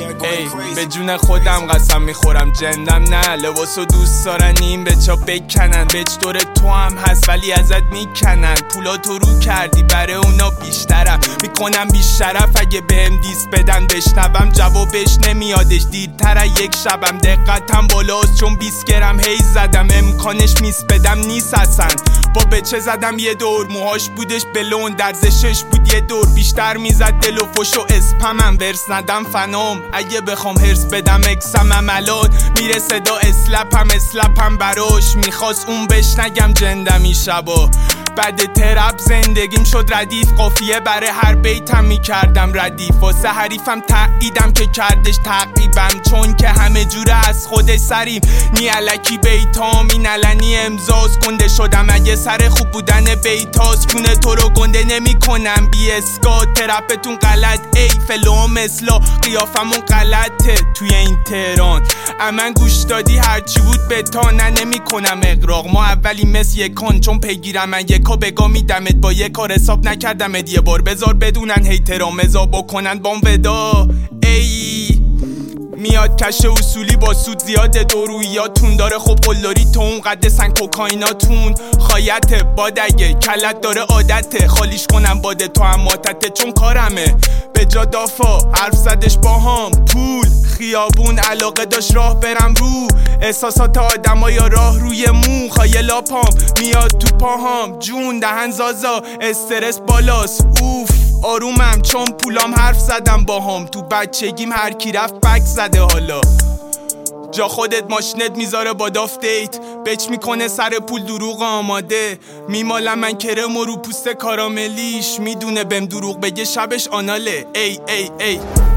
ای به جون خودم قسم میخورم جندم نه لباسو دوست دارن این بچا بکنن بچ دور تو هم هست ولی ازت میکنن پولا تو رو کردی برای اونا بیشترم میکنم بیشرف اگه بهم دیس بدن بشنوم جوابش نمیادش دیرتر یک شبم دقتم بالاست چون 20 گرم هی زدم امکانش میس بدم نیست اصلا با بچه زدم یه دور موهاش بودش بلون درزشش بود یه دور بیشتر میزد دل و فش و اسپمم ورس ندم فنام اگه بخوام هرس بدم اکسم عملات میره صدا اسلپم براش میخواست اون بش نگم جندمی شبا بعد ترپ زندگیم شد ردیف قافیه برای هر بیتم میکردم ردیف واسه حریفم تعییدم که کردش تعقیبم چون که همه جوره از خودش سریم نی علکی بیتام این علنی امضاز گنده شدم اگه سر خوب بودن بیتاز کونه تو رو گنده نمی کنم بی اسکا ترپتون غلط ای فلو مثلا قیافمون غلطه توی این تهران امن گوش دادی هرچی بود بتا نه نمی کنم اقراق ما اولی مثل یکان چون پیگیرم من یکا بگا میدمت با یک کار حساب نکردمت یه بار بذار بدونن هیترام ازا بکنن بام ودا ای میاد کش اصولی با سود زیاده دورویاتون داره خب قلدری تو اون قد سن کوکایناتون خایته بادگه کلت داره عادته خالیش کنم باده تو هم ماتته چون کارمه به جا دافا حرف زدش با هم پول خیابون علاقه داشت راه برم رو احساسات آدم یا راه روی مو خایلاپام میاد تو پاهام جون دهن زازا استرس بالاست اوف آرومم چون پولام حرف زدم با هم تو بچگیم هر کی رفت بک زده حالا جا خودت ماشینت میذاره با دافتیت بچ میکنه سر پول دروغ آماده میمالم من کرم و رو پوست کاراملیش میدونه بهم دروغ بگه شبش آناله ای